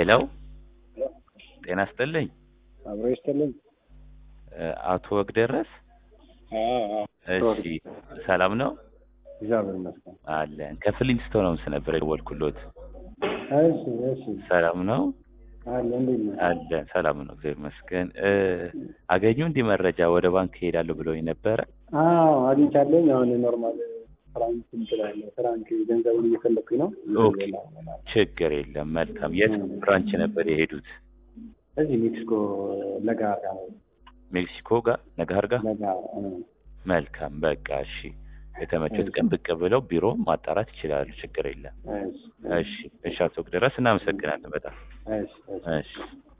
ሄሎ ጤና ይስጥልኝ። አብሮ ይስጥልኝ። አቶ ወግደረስ እሺ፣ ሰላም ነው? እግዚአብሔር ይመስገን አለን። ከፍሊንስቶን ነው ነበር የደወልኩሎት። እሺ ሰላም ነው? አለን። አለን፣ ሰላም ነው፣ እግዚአብሔር ይመስገን። አገኙ እንዲህ መረጃ ወደ ባንክ ሄዳለሁ ብሎኝ ነበረ። አግኝቻለሁ። አሁን ኖርማል ፍራንክ እንችላለን። ፍራንክ ገንዘቡን እየፈለኩኝ ነው። ኦኬ፣ ችግር የለም። መልካም። የት ብራንች ነበር የሄዱት? እዚህ ሜክሲኮ ለጋር ጋር ነው። ሜክሲኮ ጋር ለጋር ጋር። መልካም። በቃ እሺ፣ የተመቸት ቀን ብቅ ብለው ቢሮ ማጣራት ይችላሉ። ችግር የለም። እሺ፣ አቶ ወግደረስ እናመሰግናለን በጣም። እሺ።